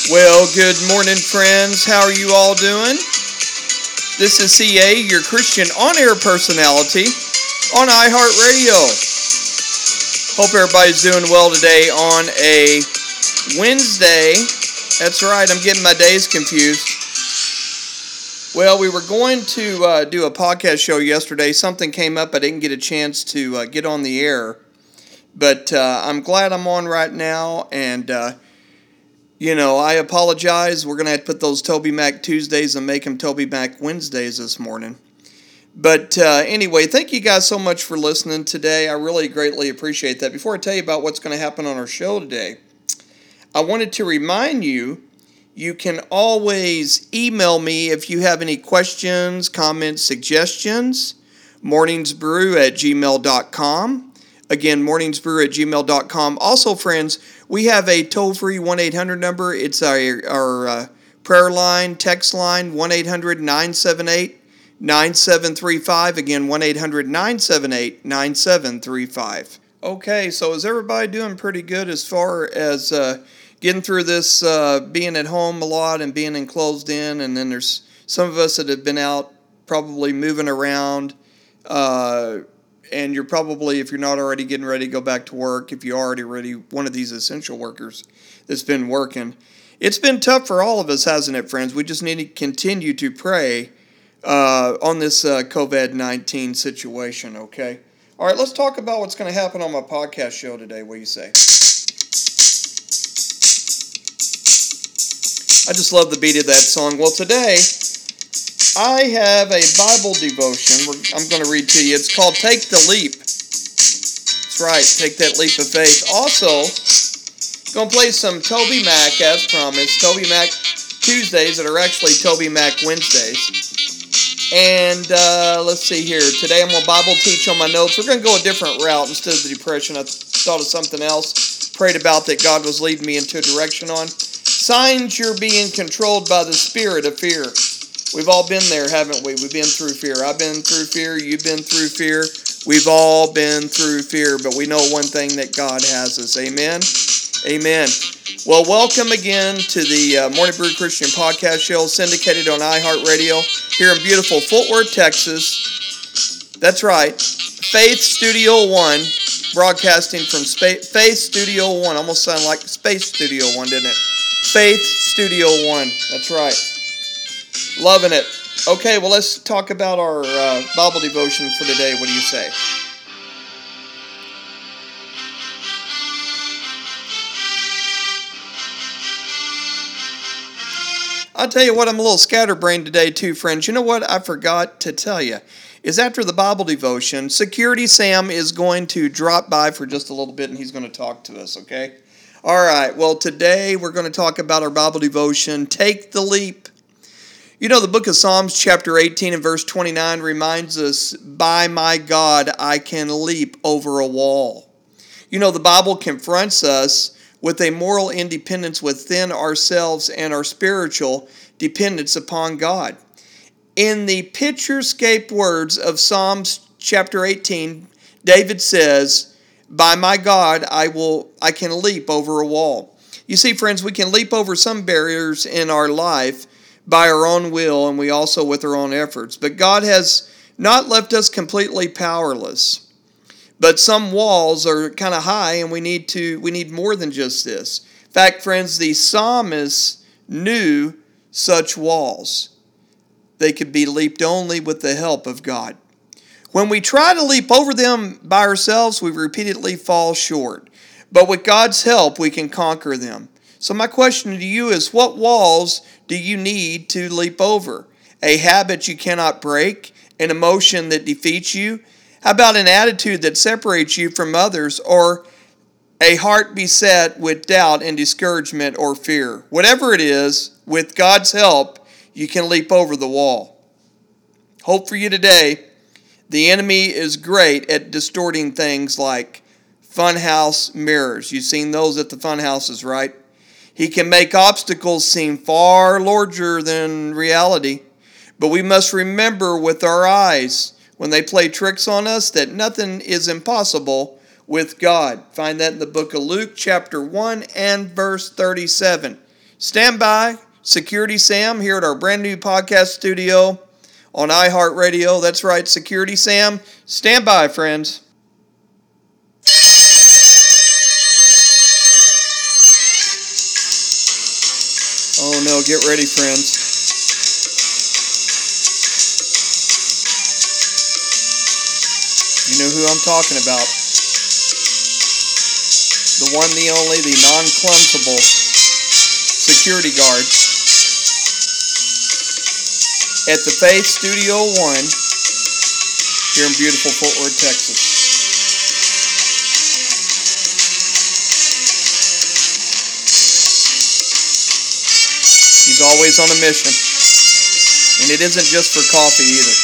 Well, good morning, friends. How are you all doing? This is CA, your Christian on-air personality on iHeartRadio. Hope everybody's doing well today on a Wednesday. That's right, I'm getting my days confused. Well, we were going to do a podcast show yesterday. Something came up. I didn't get a chance to get on the air. But I'm glad I'm on right now, and I apologize. We're going to have to put those Toby Mac Tuesdays and make them Toby Mac Wednesdays this morning. But anyway, thank you guys so much for listening today. I really greatly appreciate that. Before I tell you about what's going to happen on our show today, I wanted to remind you, you can always email me if you have any questions, comments, suggestions, morningsbrew@gmail.com. Again, morningsbrew@gmail.com. Also, friends, we have a toll-free 1-800 number. It's our prayer line, text line, 1-800-978-9735. Again, 1-800-978-9735. Okay, so is everybody doing pretty good as far as getting through this being at home a lot and being enclosed in? And then there's some of us that have been out probably moving around, and you're probably, if you're not already getting ready to go back to work, if you're already one of these essential workers that's been working. It's been tough for all of us, hasn't it, friends? We just need to continue to pray on this COVID-19 situation, okay? All right, let's talk about what's going to happen on my podcast show today. What do you say? I just love the beat of that song. Well, today I have a Bible devotion I'm going to read to you. It's called Take the Leap. That's right, take that leap of faith. Also, going to play some Toby Mac, as promised. Toby Mac Tuesdays that are actually Toby Mac Wednesdays. And let's see here. Today I'm going to Bible teach on my notes. We're going to go a different route instead of the depression. I thought of something else, prayed about that God was leading me into a direction on. Signs you're being controlled by the spirit of fear. We've all been there, haven't we? We've been through fear. I've been through fear. You've been through fear. We've all been through fear. But we know one thing, that God has us. Amen? Amen. Well, welcome again to the Morning Brew Christian Podcast Show, syndicated on iHeartRadio here in beautiful Fort Worth, Texas. That's right. Faith Studio One, broadcasting from Faith Studio One. Almost sounded like Space Studio One, didn't it? Faith Studio One. That's right. Loving it. Okay, well, let's talk about our Bible devotion for today. What do you say? I'll tell you what, I'm a little scatterbrained today too, friends. You know what I forgot to tell you? Is after the Bible devotion, Security Sam is going to drop by for just a little bit, and he's going to talk to us, okay? All right, well, today we're going to talk about our Bible devotion, Take the Leap. You know, the book of Psalms, chapter 18 and verse 29 reminds us, by my God, I can leap over a wall. You know, the Bible confronts us with a moral independence within ourselves and our spiritual dependence upon God. In the picturescape words of Psalms chapter 18, David says, by my God, I can leap over a wall. You see, friends, we can leap over some barriers in our life by our own will, and we also with our own efforts. But God has not left us completely powerless. But some walls are kind of high, and we need more than just this. In fact, friends, the psalmist knew such walls. They could be leaped only with the help of God. When we try to leap over them by ourselves, we repeatedly fall short. But with God's help, we can conquer them. So my question to you is, what walls do you need to leap over? A habit you cannot break? An emotion that defeats you? How about an attitude that separates you from others? Or a heart beset with doubt and discouragement or fear? Whatever it is, with God's help, you can leap over the wall. Hope for you today. The enemy is great at distorting things like funhouse mirrors. You've seen those at the fun houses, right? He can make obstacles seem far larger than reality. But we must remember with our eyes, when they play tricks on us, that nothing is impossible with God. Find that in the book of Luke, chapter 1 and verse 37. Stand by, Security Sam here at our brand new podcast studio on iHeartRadio. That's right, Security Sam. Stand by, friends. Oh no, get ready, friends. You know who I'm talking about. The one, the only, the non-clumsable security guard at the Faith Studio 1 here in beautiful Fort Worth, Texas. He's always on a mission. And it isn't just for coffee either.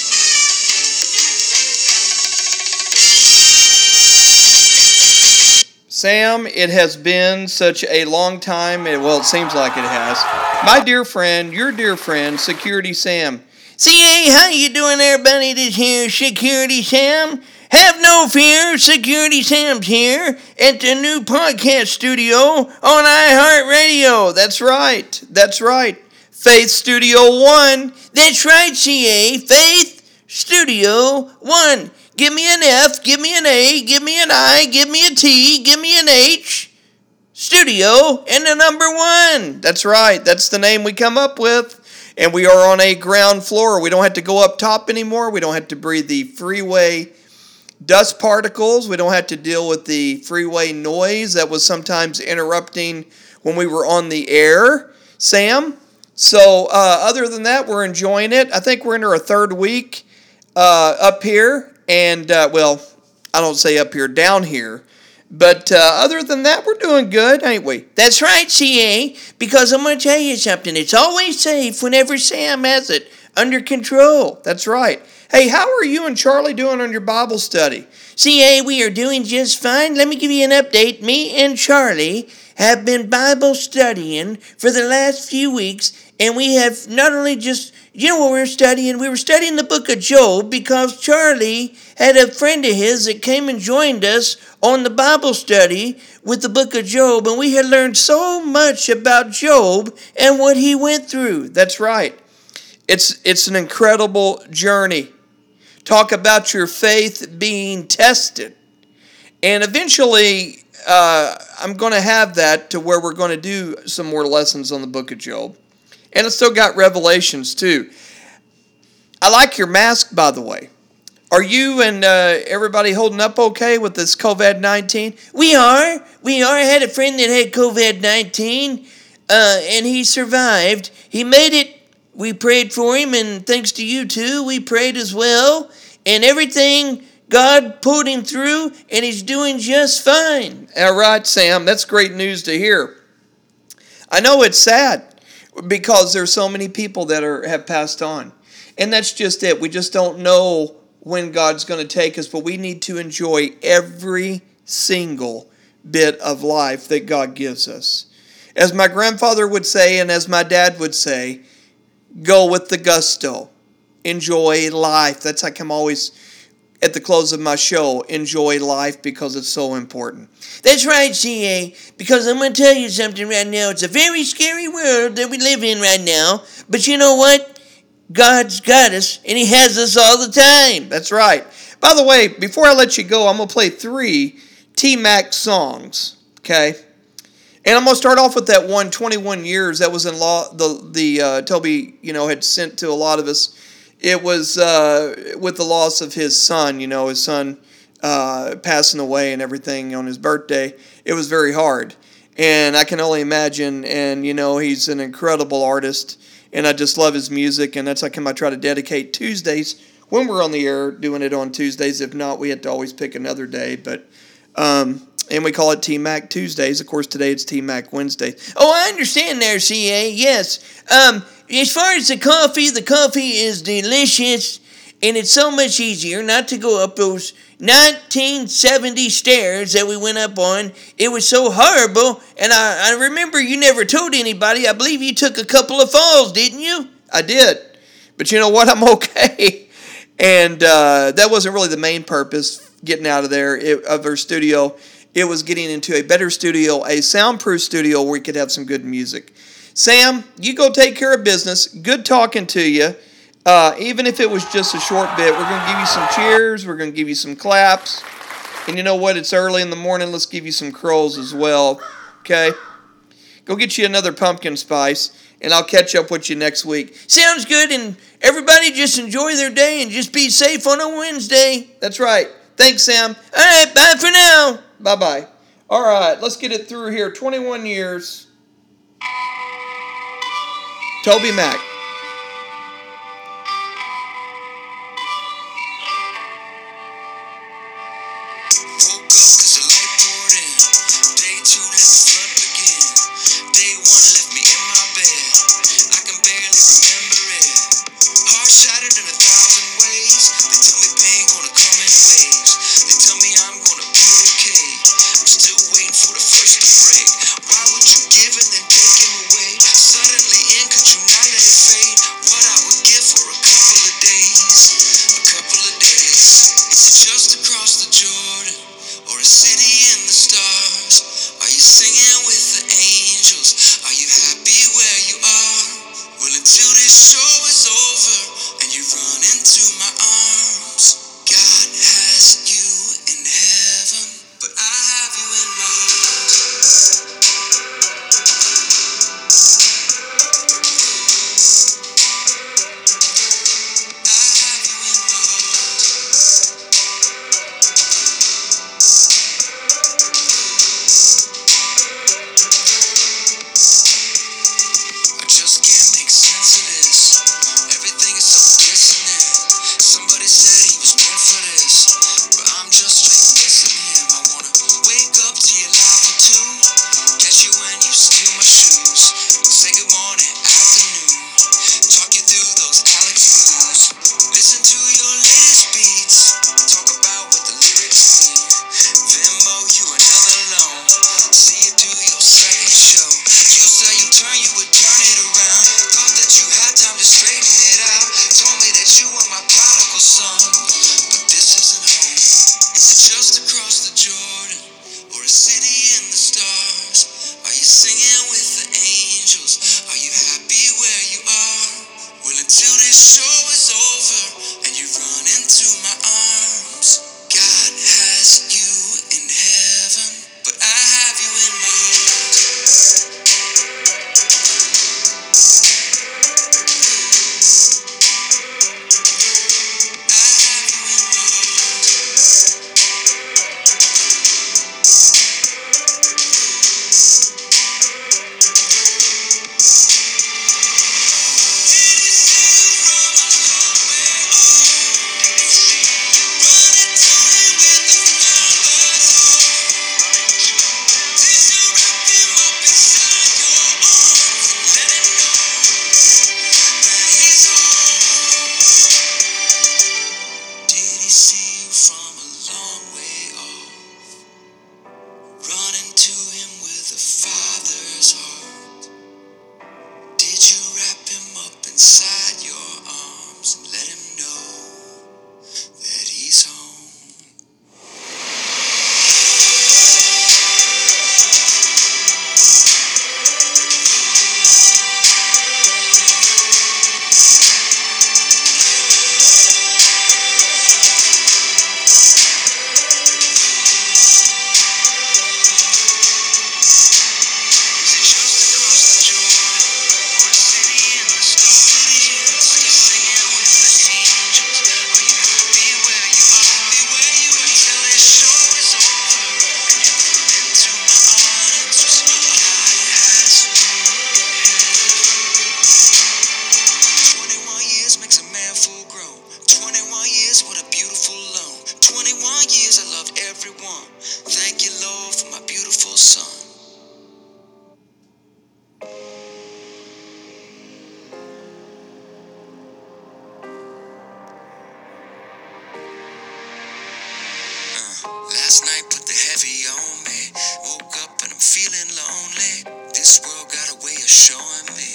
Sam, it has been such a long time. Well, it seems like it has. My dear friend, your dear friend, Security Sam. CA, how you doing there, buddy? This here Security Sam. Have no fear, Security Sam's here at the new podcast studio on iHeartRadio. That's right. That's right. Faith Studio 1. That's right, CA. Faith Studio 1. Give me an F, give me an A, give me an I, give me a T, give me an H. Studio and the number 1. That's right. That's the name we come up with. And we are on a ground floor. We don't have to go up top anymore. We don't have to breathe the freeway dust particles. We don't have to deal with the freeway noise that was sometimes interrupting when we were on the air, Sam. So other than that, we're enjoying it. I think we're into our third week up here. And, well, I don't say up here, down here. But other than that, we're doing good, ain't we? That's right, CA, because I'm going to tell you something. It's always safe whenever Sam has it under control. That's right. Hey, how are you and Charlie doing on your Bible study? CA, we are doing just fine. Let me give you an update. Me and Charlie have been Bible studying for the last few weeks, and we have not only just, you know what we were studying? We were studying the book of Job because Charlie had a friend of his that came and joined us on the Bible study with the book of Job, and we had learned so much about Job and what he went through. That's right. It's an incredible journey. Talk about your faith being tested. And eventually, I'm going to have that to where we're going to do some more lessons on the book of Job. And it's still got Revelations too. I like your mask, by the way. Are you and everybody holding up okay with this COVID-19? We are. I had a friend that had COVID-19, and he survived. He made it. We prayed for him, and thanks to you too, we prayed as well. And everything, God pulled him through, and he's doing just fine. All right, Sam. That's great news to hear. I know it's sad because there's so many people that have passed on. And that's just it. We just don't know when God's going to take us, but we need to enjoy every single bit of life that God gives us. As my grandfather would say, and as my dad would say, go with the gusto. Enjoy life. That's like I'm always, at the close of my show, enjoy life because it's so important. That's right, CA, because I'm going to tell you something right now. It's a very scary world that we live in right now, but you know what? God's got us, and He has us all the time. That's right. By the way, before I let you go, I'm going to play 3 T-Mac songs, okay? And I'm going to start off with that one, 21 Years. That was in Toby, had sent to a lot of us. It was with the loss of his son, his son passing away and everything on his birthday. It was very hard. And I can only imagine, and, he's an incredible artist. And I just love his music, and that's like him. I try to dedicate Tuesdays when we're on the air, doing it on Tuesdays. If not, we have to always pick another day. But and we call it T-Mac Tuesdays. Of course, today it's T-Mac Wednesday. Oh, I understand there, CA. Yes. As far as the coffee is delicious, and it's so much easier not to go up those 1970 stairs that we went up on. It was so horrible, and I remember you never told anybody. I believe you took a couple of falls, didn't you? I did. But you know what? I'm okay. And that wasn't really the main purpose, getting out of there, of our studio. It was getting into a better studio, a soundproof studio where we could have some good music. Sam, you go take care of business. Good talking to you. Even if it was just a short bit, we're going to give you some cheers. We're going to give you some claps. And you know what? It's early in the morning. Let's give you some crows as well. Okay? Go get you another pumpkin spice, and I'll catch up with you next week. Sounds good, and everybody just enjoy their day and just be safe on a Wednesday. That's right. Thanks, Sam. All right, bye for now. Bye-bye. All right, let's get it through here. 21 years. Toby Mac. Last night put the heavy on me. Woke up and I'm feeling lonely. This world got a way of showing me.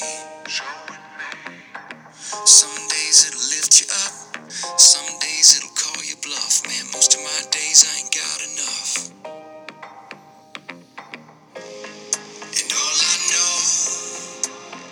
Some days it'll lift you up. Some days it'll call you bluff. Man, most of my days I ain't got enough. And all I know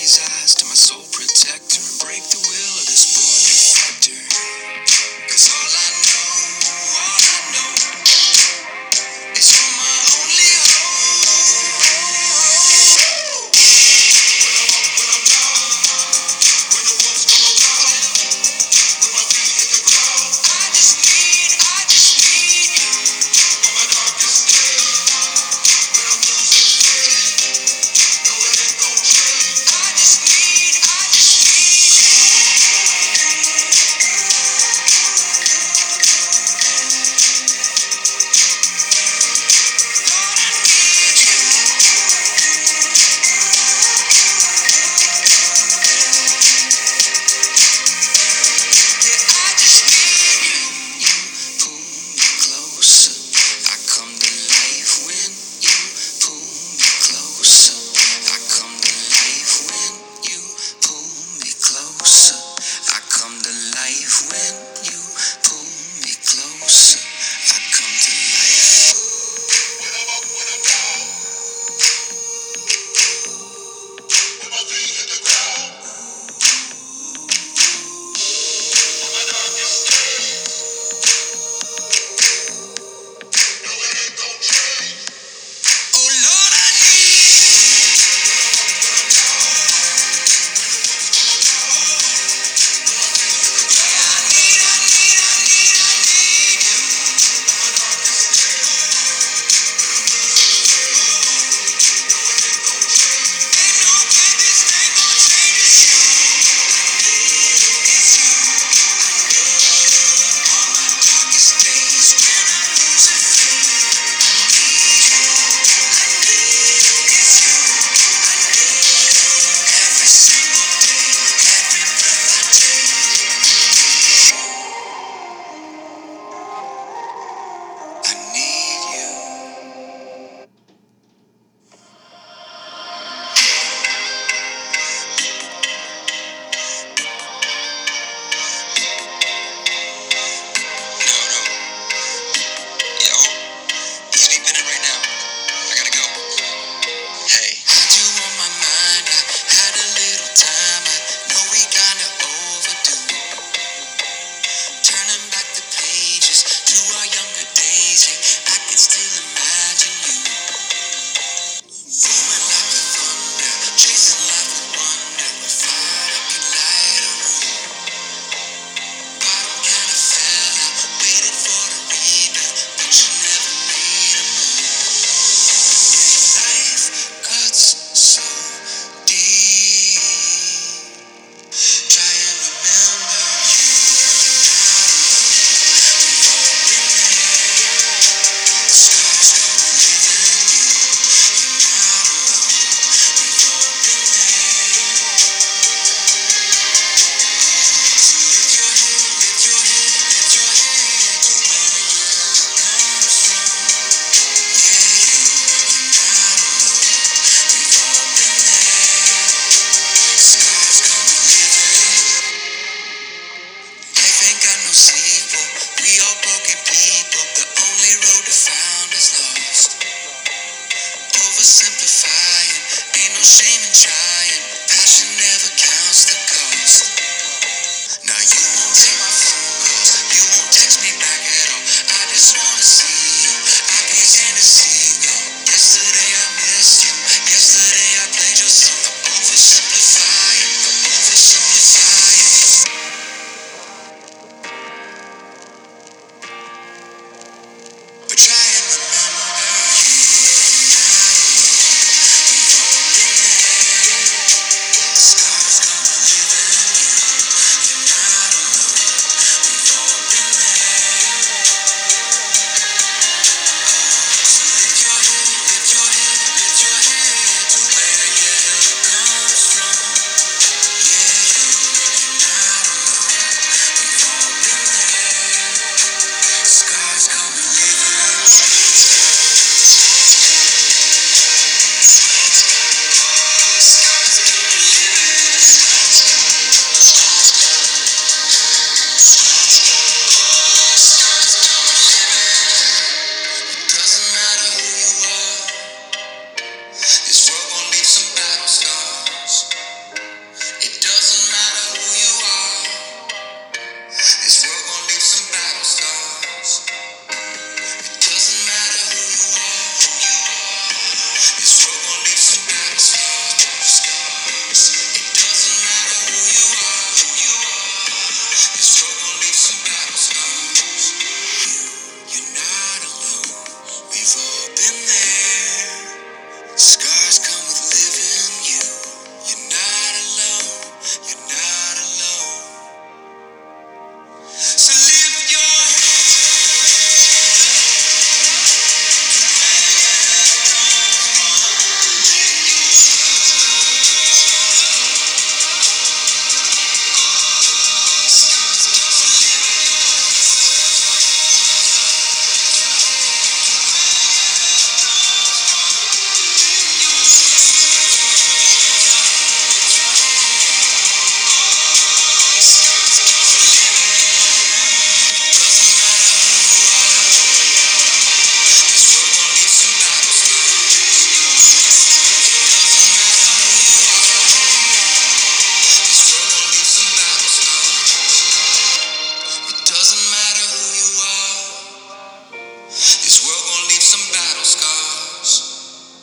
these eyes to my soul protector and break the will of this born defector. 'Cause all I know is you're my only hope. When I'm down, when the walls come around, when my feet hit the ground, I just need you on my darkest day. When I'm losing faith, no it ain't gon' change. I just need you.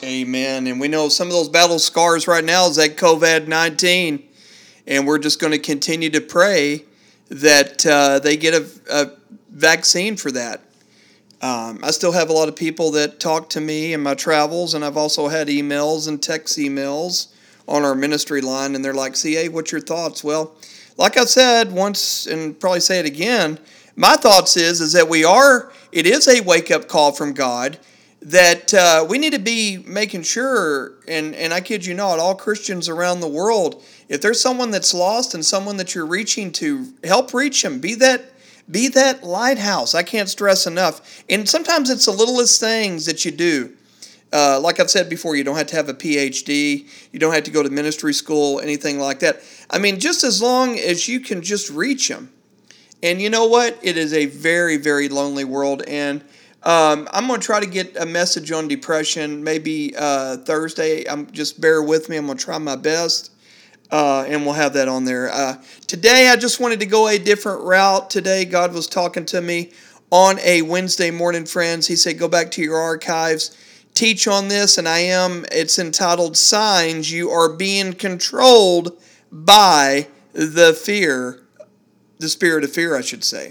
Amen. And we know some of those battle scars right now is that COVID-19. And we're just going to continue to pray that they get a vaccine for that. I still have a lot of people that talk to me in my travels, and I've also had emails and text emails on our ministry line, and they're like, CA, what's your thoughts? Well, like I said once, and probably say it again, my thoughts is that it is a wake-up call from God, that we need to be making sure, and I kid you not, all Christians around the world, if there's someone that's lost and someone that you're reaching to, help reach them. Be that lighthouse. I can't stress enough. And sometimes it's the littlest things that you do. Like I've said before, you don't have to have a PhD. You don't have to go to ministry school, anything like that. I mean, just as long as you can just reach them. And you know what? It is a very, very lonely world. And I'm going to try to get a message on depression maybe Thursday. Just bear with me. I'm going to try my best. And we'll have that on there. Today, I just wanted to go a different route. Today, God was talking to me on a Wednesday morning, friends. He said, go back to your archives, teach on this, and I am. It's entitled, Signs You Are Being Controlled by the Spirit of Fear, I should say.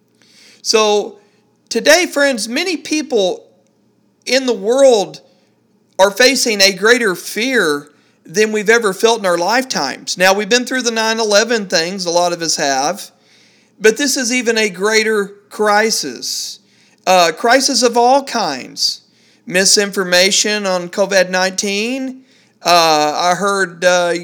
So, today, friends, many people in the world are facing a greater fear than we've ever felt in our lifetimes. Now, we've been through the 9/11 things, a lot of us have, but this is even a greater crisis. Crisis of all kinds. Misinformation on COVID-19. I heard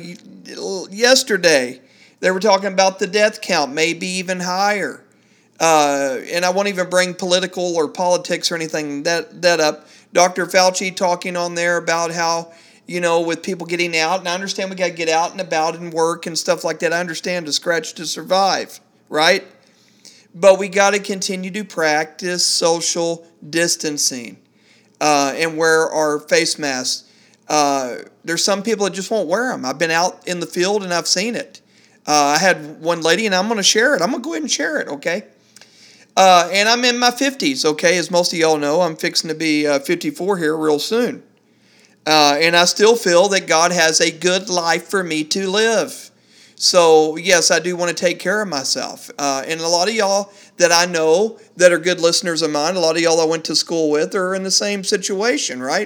yesterday they were talking about the death count, maybe even higher. And I won't even bring political or politics or anything that up. Dr. Fauci talking on there about how, with people getting out, and I understand we got to get out and about and work and stuff like that. I understand to scratch to survive, right? But we got to continue to practice social distancing and wear our face masks. There's some people that just won't wear them. I've been out in the field and I've seen it. I had one lady, and I'm going to share it. I'm going to go ahead and share it, okay? And I'm in my 50s, okay? As most of y'all know, I'm fixing to be 54 here real soon. And I still feel that God has a good life for me to live. So, yes, I do want to take care of myself. And a lot of y'all that I know that are good listeners of mine, a lot of y'all I went to school with are in the same situation, right?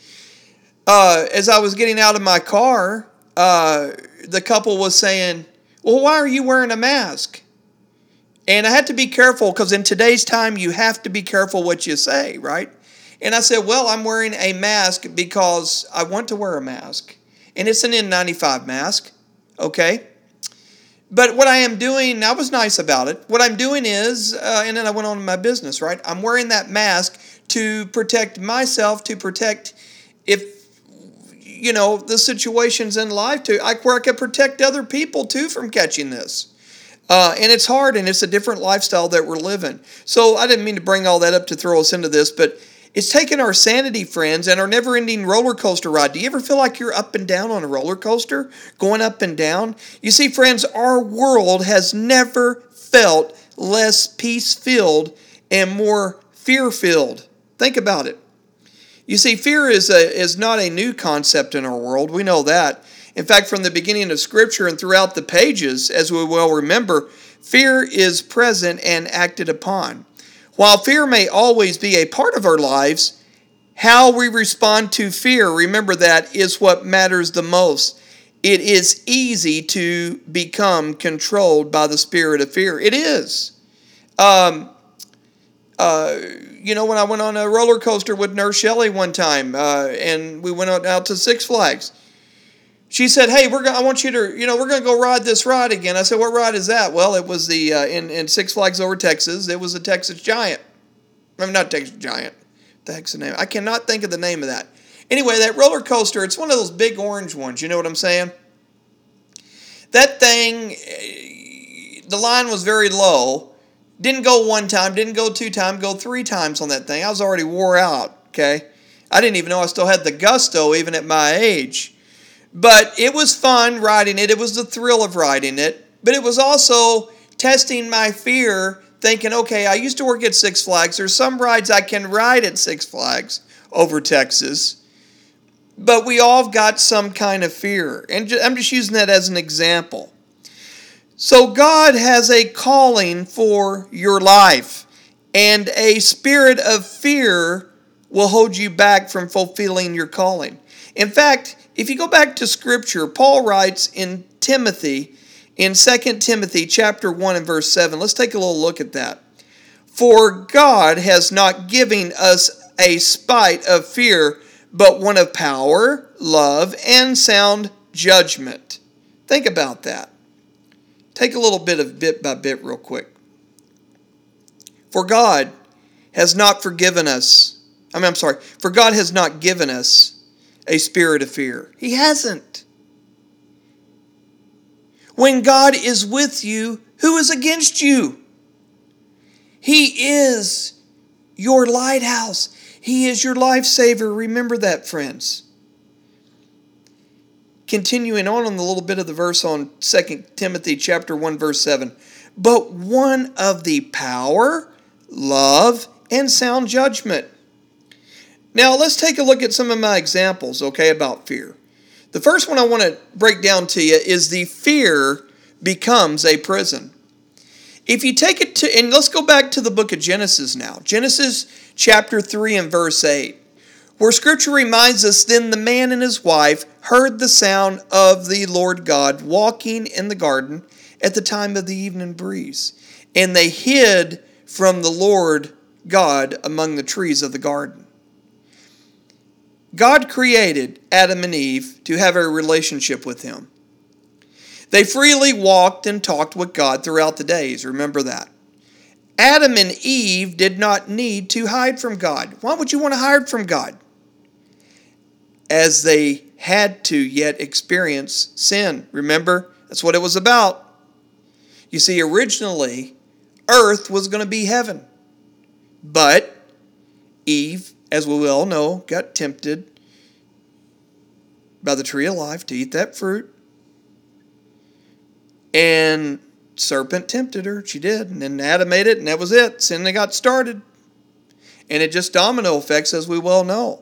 As I was getting out of my car, the couple was saying, well, why are you wearing a mask? And I had to be careful because in today's time, you have to be careful what you say, right? And I said, well, I'm wearing a mask because I want to wear a mask. And it's an N95 mask, okay? But what I am doing, I was nice about it. What I'm doing is, and then I went on to my business, right? I'm wearing that mask to protect myself, to protect the situations in life, where I could protect other people too from catching this. And it's hard, and it's a different lifestyle that we're living. So I didn't mean to bring all that up to throw us into this, but it's taken our sanity, friends, and our never-ending roller coaster ride. Do you ever feel like you're up and down on a roller coaster, going up and down? You see, friends, our world has never felt less peace-filled and more fear-filled. Think about it. You see, fear is not a new concept in our world. We know that. In fact, from the beginning of Scripture and throughout the pages, as we well remember, fear is present and acted upon. While fear may always be a part of our lives, how we respond to fear, remember that, is what matters the most. It is easy to become controlled by the spirit of fear. It is. When I went on a roller coaster with Nurse Shelley one time, and we went out to Six Flags, she said, "Hey, I want you to, we're going to go ride this ride again." I said, "What ride is that?" Well, it was the in Six Flags over Texas. It was the Texas Giant. I mean, not Texas Giant. What the heck's the name? I cannot think of the name of that. Anyway, that roller coaster, it's one of those big orange ones. You know what I'm saying? That thing, the line was very low. Didn't go one time, didn't go 2 times, go 3 times on that thing. I was already wore out, okay? I didn't even know I still had the gusto even at my age. But it was fun riding it. It was the thrill of riding it. But it was also testing my fear, thinking, okay, I used to work at Six Flags. There's some rides I can ride at Six Flags over Texas. but we all have got some kind of fear. And I'm just using that as an example. So God has a calling for your life, and a spirit of fear will hold you back from fulfilling your calling. In fact, if you go back to Scripture, Paul writes in Timothy, in 2 Timothy chapter 1 and verse 7. Let's take a little look at that. For God has not given us a spirit of fear, but one of power, love, and sound judgment. Think about that. Take a little bit of bit by bit real quick. For God has not For God has not given us a spirit of fear. He hasn't. When God is with you, who is against you? He is your lighthouse. He is your lifesaver. Remember that, friends. Continuing on the little bit of the verse on 2 Timothy chapter 1, verse 7. But one of the power, love, and sound judgment. Now, let's take a look at some of my examples, about fear. The first one I want to break down to you is the fear becomes a prison. If you take it to, and let's go back to the book of Genesis now. Genesis chapter 3 and verse 8, where Scripture reminds us, then the man and his wife heard the sound of the Lord God walking in the garden at the time of the evening breeze. And they hid from the Lord God among the trees of the garden. God created Adam and Eve to have a relationship with Him. They freely walked and talked with God throughout the days. Remember that. Adam and Eve did not need to hide from God. Why would you want to hide from God? As they had to yet experience sin. Remember, that's what it was about. You see, originally, earth was going to be heaven. But Eve, as we all know, got tempted by the tree of life to eat that fruit. And serpent tempted her. She did. And then Adam ate it, and that was it. Sin got started. And it just domino effects, as we well know.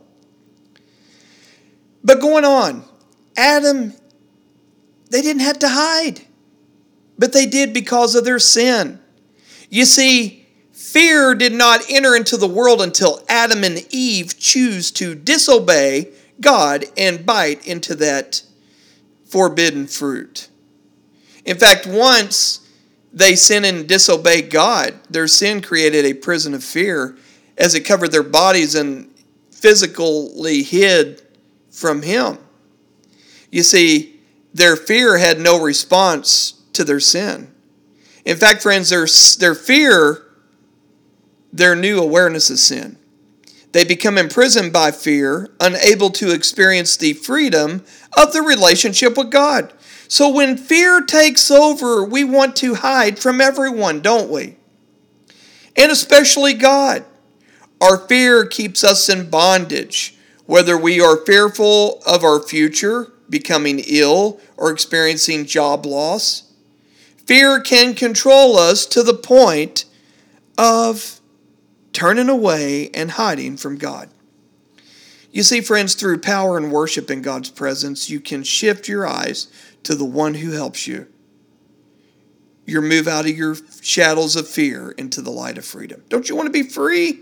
But going on, Adam, they didn't have to hide. But they did because of their sin. You see, fear did not enter into the world until Adam and Eve choose to disobey God and bite into that forbidden fruit. In fact, once they sin and disobey God, their sin created a prison of fear as it covered their bodies and physically hid from Him. You see, their fear had no response to their sin. In fact, friends, their fear, their new awareness of sin. They become imprisoned by fear, unable to experience the freedom of the relationship with God. So when fear takes over, we want to hide from everyone, don't we? And especially God. Our fear keeps us in bondage, whether we are fearful of our future, becoming ill, or experiencing job loss. Fear can control us to the point of turning away and hiding from God. You see, friends, through power and worship in God's presence, you can shift your eyes to the one who helps you. You move out of your shadows of fear into the light of freedom. Don't you want to be free?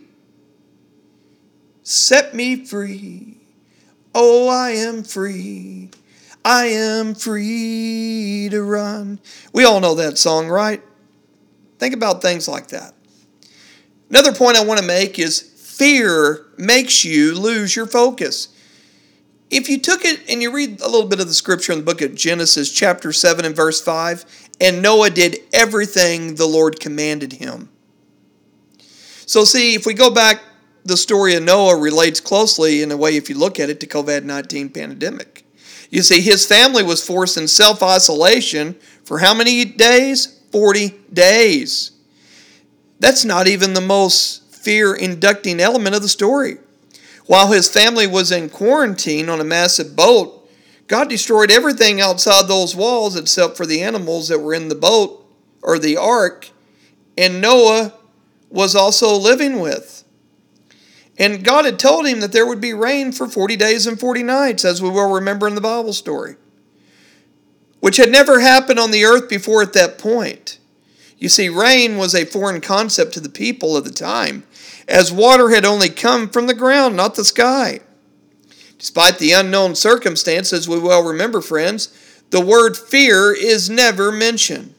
Set me free. Oh, I am free. I am free to run. We all know that song, right? Think about things like that. Another point I want to make is fear makes you lose your focus. If you took it and you read a little bit of the scripture in the book of Genesis chapter 7 and verse 5, and Noah did everything the Lord commanded him. So see, if we go back, the story of Noah relates closely in a way, if you look at it, to COVID-19 pandemic. You see, his family was forced in self-isolation for how many days? 40 days. That's not even the most fear-inducing element of the story. While his family was in quarantine on a massive boat, God destroyed everything outside those walls except for the animals that were in the boat or the ark, and Noah was also living with. And God had told him that there would be rain for 40 days and 40 nights, as we will remember in the Bible story, which had never happened on the earth before at that point. You see, rain was a foreign concept to the people of the time, as water had only come from the ground, not the sky. Despite the unknown circumstances, we well remember, friends, the word fear is never mentioned.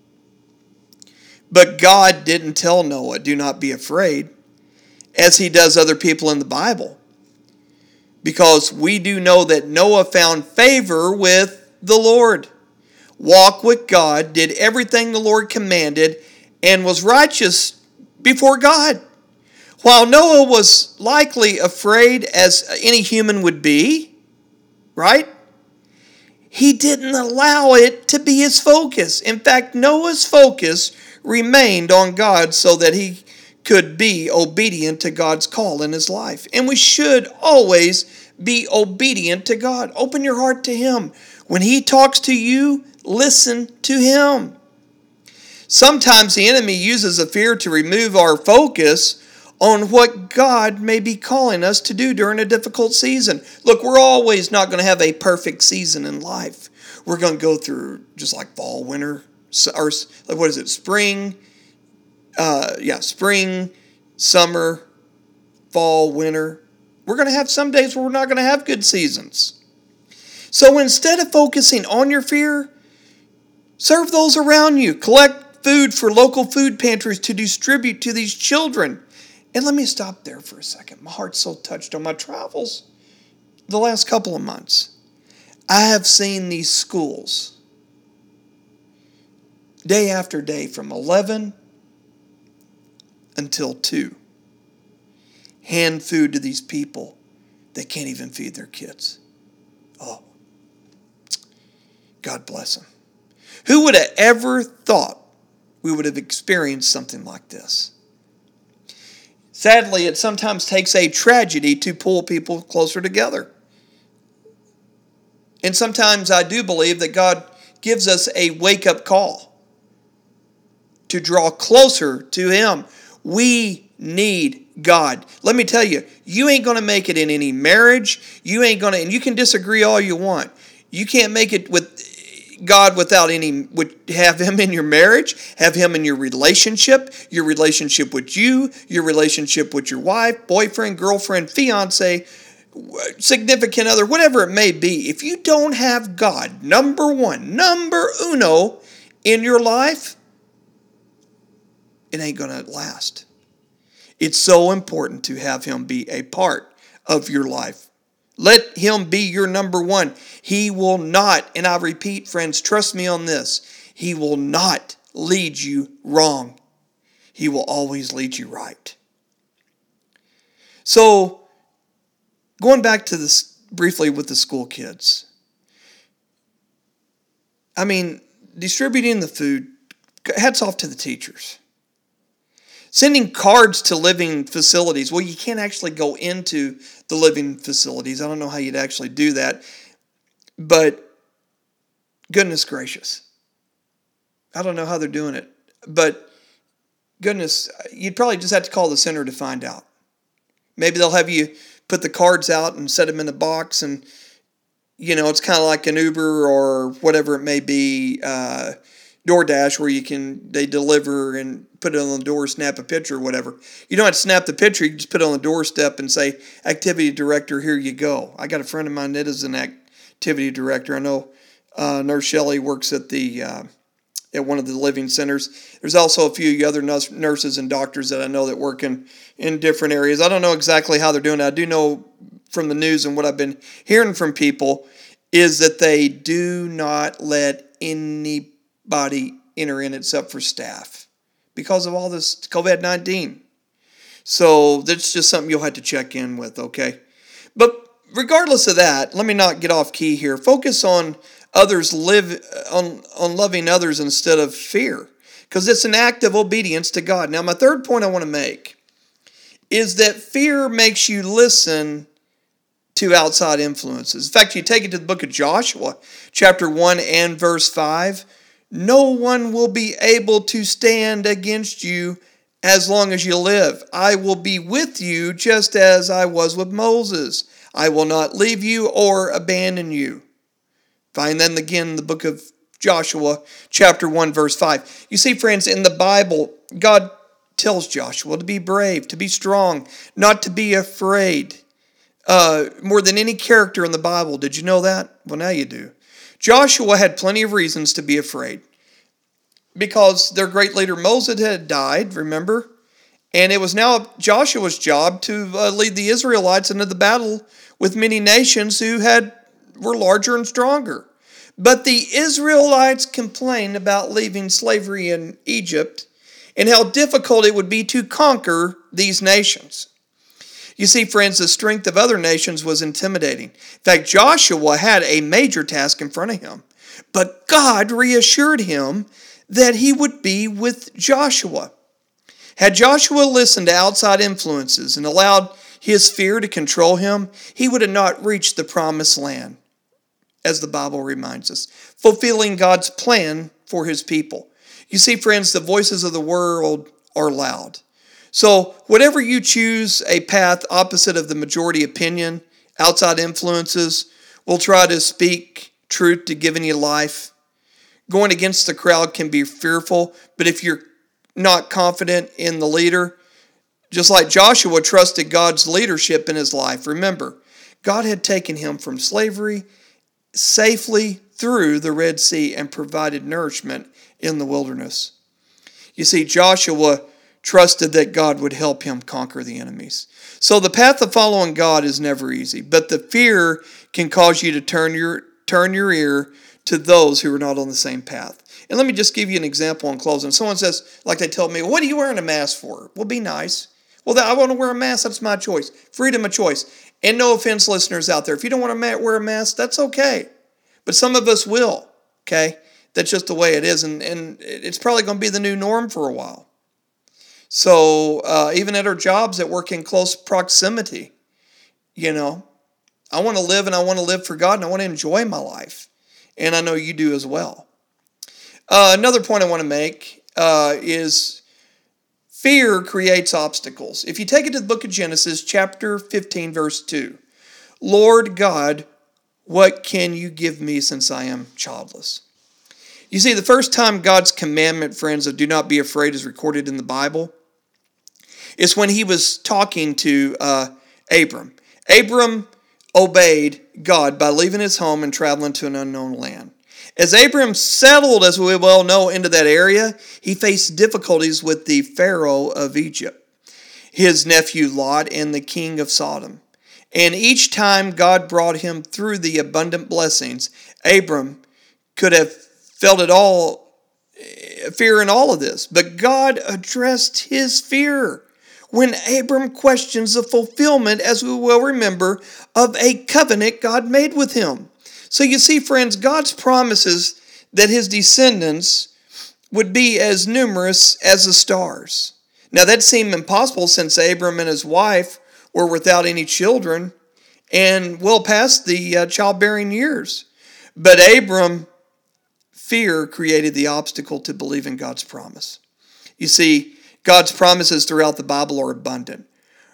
But God didn't tell Noah, do not be afraid, as he does other people in the Bible. Because we do know that Noah found favor with the Lord, walked with God, did everything the Lord commanded, and was righteous before God. While Noah was likely afraid as any human would be, right? He didn't allow it to be his focus. In fact, Noah's focus remained on God so that he could be obedient to God's call in his life. And we should always be obedient to God. Open your heart to him. When he talks to you, listen to him. Sometimes the enemy uses a fear to remove our focus on what God may be calling us to do during a difficult season. Look, we're always not going to have a perfect season in life. We're going to go through just like fall, winter, or what is it, spring, spring, summer, fall, winter. We're going to have some days where we're not going to have good seasons. So instead of focusing on your fear, serve those around you. Collect food for local food pantries to distribute to these children. And let me stop there for a second. My heart's so touched on my travels the last couple of months. I have seen these schools day after day from 11 until 2 hand food to these people that can't even feed their kids. Oh, God bless them. Who would have ever thought we would have experienced something like this? Sadly, it sometimes takes a tragedy to pull people closer together. And sometimes I do believe that God gives us a wake-up call to draw closer to him. We need God. Let me tell you, you ain't going to make it in any marriage. And you can disagree all you want. You can't make it with God without have him in your marriage, have him in your relationship with you, your relationship with your wife, boyfriend, girlfriend, fiance, significant other, whatever it may be. If you don't have God, number uno in your life, it ain't going to last. It's so important to have him be a part of your life. Let him be your number one. He will not, and I repeat, friends, trust me on this, he will not lead you wrong. He will always lead you right. So, going back to this briefly with the school kids. I mean, distributing the food, hats off to the teachers. Sending cards to living facilities. Well, you can't actually go into the living facilities. I don't know how you'd actually do that. But goodness gracious. I don't know how they're doing it. But goodness, you'd probably just have to call the center to find out. Maybe they'll have you put the cards out and set them in a box. And, it's kind of like an Uber or whatever it may be, DoorDash, where they deliver and put it on the door, snap a picture or whatever. You don't have to snap the picture. You just put it on the doorstep and say, activity director, here you go. I got a friend of mine that is an activity director. I know Nurse Shelley works at one of the living centers. There's also a few other nurses and doctors that I know that work in different areas. I don't know exactly how they're doing it. I do know from the news and what I've been hearing from people is that they do not let anybody enter in except for staff because of all this COVID-19. So that's just something you'll have to check in with, okay? But regardless of that, let me not get off key here. Focus on on loving others instead of fear, because it's an act of obedience to God. Now, my third point I want to make is that fear makes you listen to outside influences. In fact, you take it to the book of Joshua, chapter 1 and verse 5. No one will be able to stand against you as long as you live. I will be with you just as I was with Moses. I will not leave you or abandon you. Find then again in the book of Joshua, chapter 1, verse 5. You see, friends, in the Bible, God tells Joshua to be brave, to be strong, not to be afraid. More than any character in the Bible. Did you know that? Well, now you do. Joshua had plenty of reasons to be afraid, because their great leader Moses had died, remember? And it was now Joshua's job to lead the Israelites into the battle with many nations who were larger and stronger. But the Israelites complained about leaving slavery in Egypt and how difficult it would be to conquer these nations. You see, friends, the strength of other nations was intimidating. In fact, Joshua had a major task in front of him. But God reassured him that he would be with Joshua. Had Joshua listened to outside influences and allowed his fear to control him, he would have not reached the promised land, as the Bible reminds us, fulfilling God's plan for his people. You see, friends, the voices of the world are loud. So whatever you choose, a path opposite of the majority opinion, outside influences will try to speak truth to giving you life. Going against the crowd can be fearful, but if you're not confident in the leader, just like Joshua trusted God's leadership in his life, remember, God had taken him from slavery safely through the Red Sea and provided nourishment in the wilderness. You see, Joshua trusted that God would help him conquer the enemies. So the path of following God is never easy, but the fear can cause you to turn your ear to those who are not on the same path. And let me just give you an example in closing. Someone says, like they tell me, what are you wearing a mask for? Well, be nice. Well, I want to wear a mask. That's my choice. Freedom of choice. And no offense, listeners out there. If you don't want to wear a mask, that's okay. But some of us will, okay? That's just the way it is. And it's probably going to be the new norm for a while. So even at our jobs that work in close proximity, I want to live, and I want to live for God, and I want to enjoy my life. And I know you do as well. Another point I want to make is fear creates obstacles. If you take it to the book of Genesis, chapter 15, verse 2, Lord God, what can you give me since I am childless? You see, the first time God's commandment, friends, of do not be afraid is recorded in the Bible is when he was talking to Abram. Abram obeyed God by leaving his home and traveling to an unknown land. As Abram settled, as we well know, into that area, he faced difficulties with the Pharaoh of Egypt, his nephew Lot, and the king of Sodom. And each time God brought him through the abundant blessings, Abram could have felt it all, fear in all of this. But God addressed his fear when Abram questions the fulfillment, as we will remember, of a covenant God made with him. So you see, friends, God's promises that his descendants would be as numerous as the stars. Now that seemed impossible since Abram and his wife were without any children and well past the childbearing years. But Abram, fear created the obstacle to believe in God's promise. You see, God's promises throughout the Bible are abundant.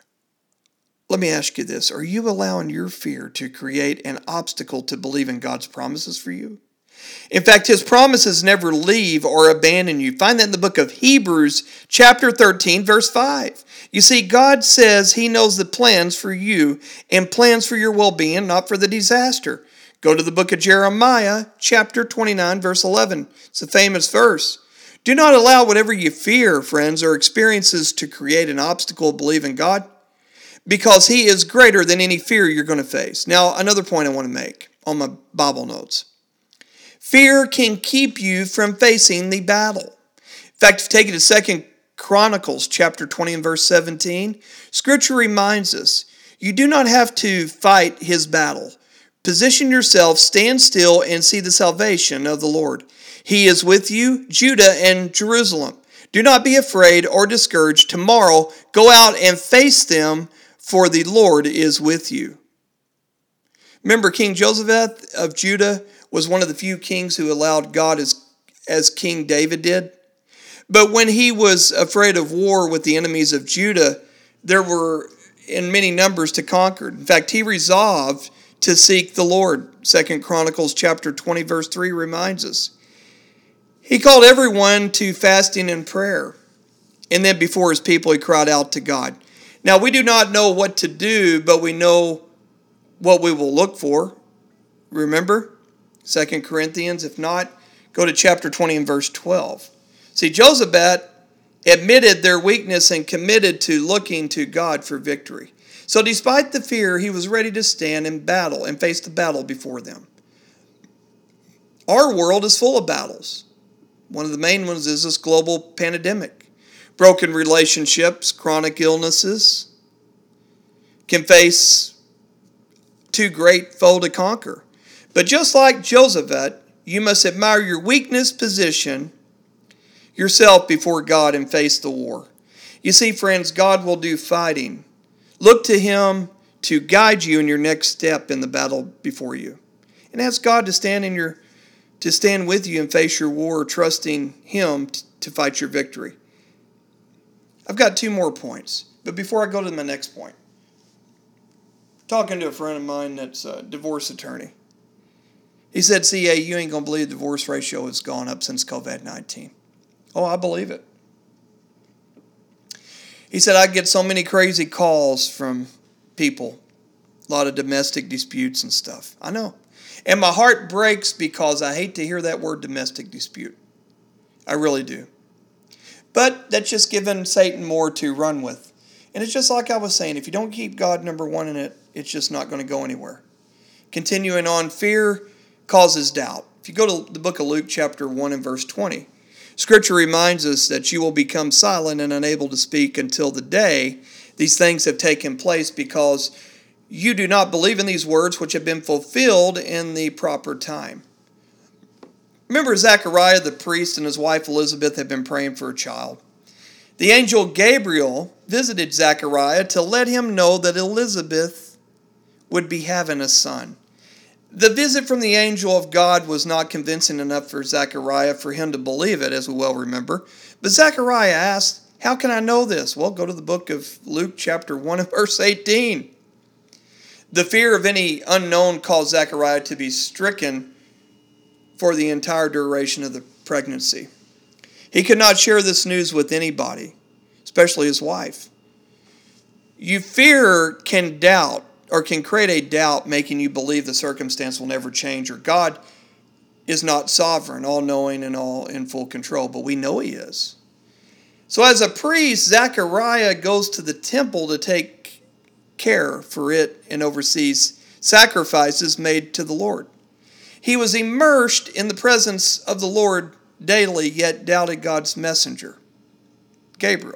Let me ask you this. Are you allowing your fear to create an obstacle to believe in God's promises for you? In fact, his promises never leave or abandon you. Find that in the book of Hebrews, chapter 13, verse 5. You see, God says he knows the plans for you and plans for your well-being, not for the disaster. Go to the book of Jeremiah, chapter 29, verse 11. It's a famous verse. Do not allow whatever you fear, friends, or experiences to create an obstacle to believe in God, because he is greater than any fear you're going to face. Now, another point I want to make on my Bible notes. Fear can keep you from facing the battle. In fact, if you take it to 2 Chronicles chapter 20 and verse 17, Scripture reminds us, you do not have to fight his battle. Position yourself, stand still, and see the salvation of the Lord. He is with you, Judah and Jerusalem. Do not be afraid or discouraged. Tomorrow, go out and face them, for the Lord is with you. Remember, King Jehoshaphat of Judah was one of the few kings who allowed God as King David did. But when he was afraid of war with the enemies of Judah, there were in many numbers to conquer. In fact, he resolved to seek the Lord. 2 Chronicles chapter 20, verse 3 reminds us. He called everyone to fasting and prayer. And then before his people, he cried out to God. Now, we do not know what to do, but we know what we will look for. Remember? 2 Corinthians. If not, go to chapter 20 and verse 12. See, Josabad admitted their weakness and committed to looking to God for victory. So despite the fear, he was ready to stand in battle and face the battle before them. Our world is full of battles. One of the main ones is this global pandemic. Broken relationships, chronic illnesses can face too great foe to conquer. But just like Josabad, you must admire your weakness, position yourself before God and face the war. You see, friends, God will do fighting. Look to him to guide you in your next step in the battle before you. And ask God to stand with you and face your war, trusting him to fight your victory. I've got 2 more points. But before I go to my next point, talking to a friend of mine that's a divorce attorney. He said, CA, you ain't going to believe the divorce ratio has gone up since COVID-19. Oh, I believe it. He said, I get so many crazy calls from people. A lot of domestic disputes and stuff. I know. And my heart breaks because I hate to hear that word domestic dispute. I really do. But that's just giving Satan more to run with. And it's just like I was saying, if you don't keep God number one in it, it's just not going to go anywhere. Continuing on, fear causes doubt. If you go to the book of Luke chapter 1 and verse 20, Scripture reminds us that you will become silent and unable to speak until the day these things have taken place, because you do not believe in these words which have been fulfilled in the proper time. Remember, Zechariah the priest and his wife Elizabeth had been praying for a child. The angel Gabriel visited Zechariah to let him know that Elizabeth would be having a son. The visit from the angel of God was not convincing enough for Zechariah for him to believe it, as we well remember. But Zechariah asked, how can I know this? Well, go to the book of Luke chapter 1 and verse 18. The fear of any unknown caused Zechariah to be stricken for the entire duration of the pregnancy. He could not share this news with anybody, especially his wife. You fear can doubt, or can create a doubt making you believe the circumstance will never change, or God is not sovereign, all-knowing, and all in full control, but we know he is. So as a priest, Zechariah goes to the temple to take care for it and oversees sacrifices made to the Lord. He was immersed in the presence of the Lord daily, yet doubted God's messenger, Gabriel.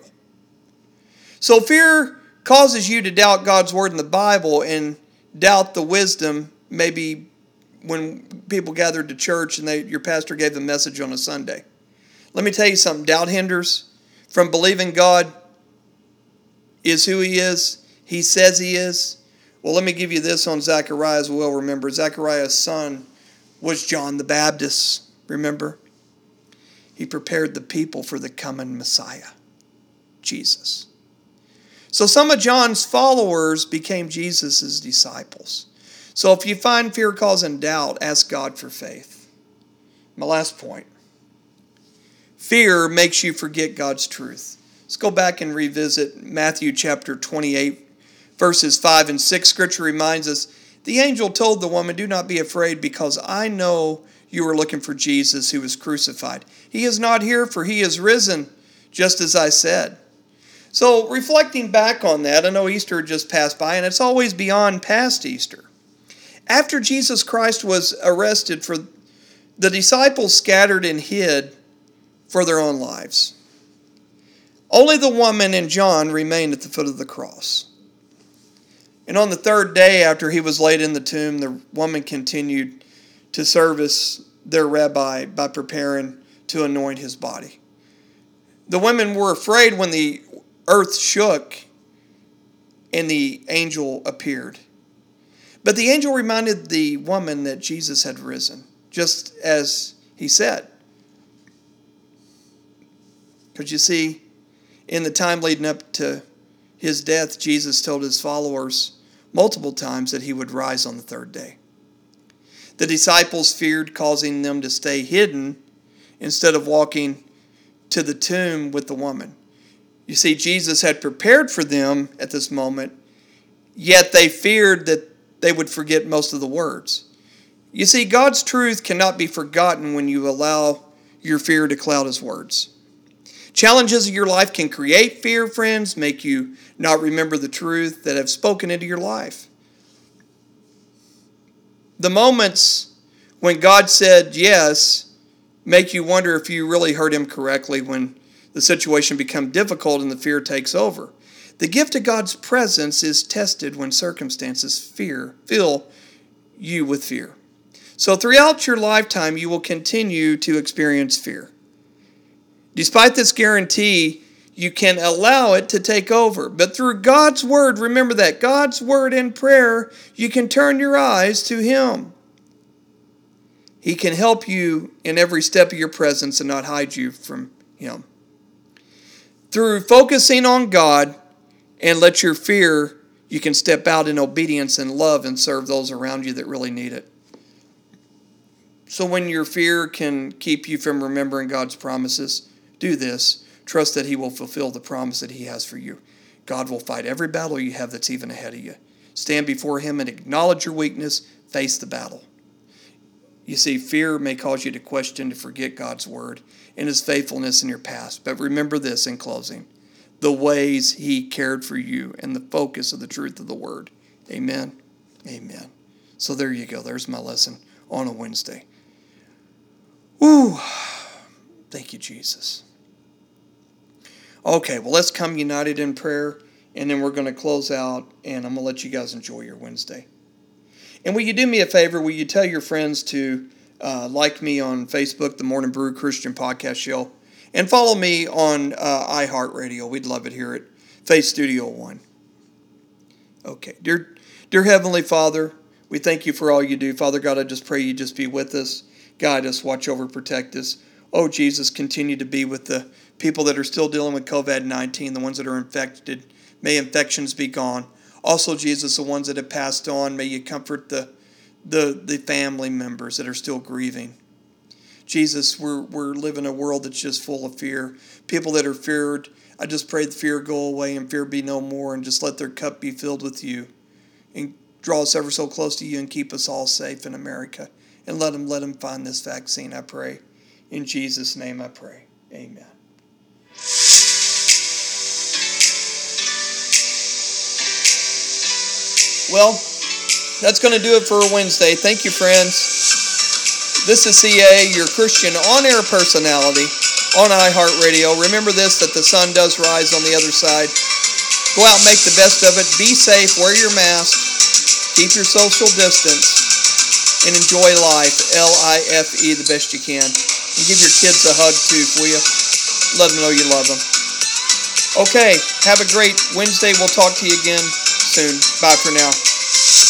So fear causes you to doubt God's word in the Bible and doubt the wisdom, maybe when people gathered to church and your pastor gave the message on a Sunday. Let me tell you something. Doubt hinders from believing God is who he is. He says he is. Well, let me give you this on Zechariah as well. Remember, Zechariah's son was John the Baptist. Remember? He prepared the people for the coming Messiah, Jesus. So some of John's followers became Jesus' disciples. So if you find fear causing doubt, ask God for faith. My last point. Fear makes you forget God's truth. Let's go back and revisit Matthew chapter 28, verses 5 and 6. Scripture reminds us, the angel told the woman, do not be afraid, because I know you are looking for Jesus who was crucified. He is not here, for he is risen, just as I said. So reflecting back on that, I know Easter just passed by, and it's always beyond past Easter. After Jesus Christ was arrested, the disciples scattered and hid for their own lives. Only the woman and John remained at the foot of the cross. And on the 3rd day after he was laid in the tomb, the woman continued to service their rabbi by preparing to anoint his body. The women were afraid when the earth shook and the angel appeared. But the angel reminded the woman that Jesus had risen, just as he said. Because you see, in the time leading up to his death, Jesus told his followers multiple times that he would rise on the third day. The disciples feared, causing them to stay hidden instead of walking to the tomb with the woman. You see, Jesus had prepared for them at this moment, yet they feared that they would forget most of the words. You see, God's truth cannot be forgotten when you allow your fear to cloud his words. Challenges of your life can create fear, friends, make you not remember the truth that have spoken into your life. The moments when God said yes make you wonder if you really heard him correctly when the situation becomes difficult and the fear takes over. The gift of God's presence is tested when circumstances fill you with fear. So throughout your lifetime, you will continue to experience fear. Despite this guarantee, you can allow it to take over. But through God's word, remember that, God's word and prayer, you can turn your eyes to him. He can help you in every step of your presence and not hide you from him. Through focusing on God and let your fear, you can step out in obedience and love and serve those around you that really need it. So when your fear can keep you from remembering God's promises, do this. Trust that he will fulfill the promise that he has for you. God will fight every battle you have that's even ahead of you. Stand before him and acknowledge your weakness. Face the battle. You see, fear may cause you to question, to forget God's word and his faithfulness in your past. But remember this in closing: the ways he cared for you and the focus of the truth of the word. Amen. Amen. So there you go. There's my lesson on a Wednesday. Ooh. Thank you, Jesus. Okay, well, let's come united in prayer, and then we're going to close out, and I'm going to let you guys enjoy your Wednesday. And will you do me a favor? Will you tell your friends to like me on Facebook, the Morning Brew Christian Podcast Show, and follow me on iHeartRadio. We'd love it here at Faith Studio One. Okay, dear Heavenly Father, we thank you for all you do. Father God, I just pray you just be with us, guide us, watch over, protect us. Oh, Jesus, continue to be with the people that are still dealing with COVID-19, the ones that are infected. May infections be gone. Also, Jesus, the ones that have passed on, may you comfort the family members that are still grieving. Jesus, we're living in a world that's just full of fear. People that are feared, I just pray the fear go away and fear be no more, and just let their cup be filled with you. And draw us ever so close to you and keep us all safe in America. And let them find this vaccine, I pray. In Jesus' name I pray. Amen. Well, that's going to do it for Wednesday. Thank you, friends. This is CA, your Christian on-air personality on iHeartRadio. Remember this, that the sun does rise on the other side. Go out and make the best of it. Be safe. Wear your mask. Keep your social distance. And enjoy life. L-I-F-E, the best you can. And give your kids a hug, too, will you? Let them know you love them. Okay, have a great Wednesday. We'll talk to you again soon. Bye for now.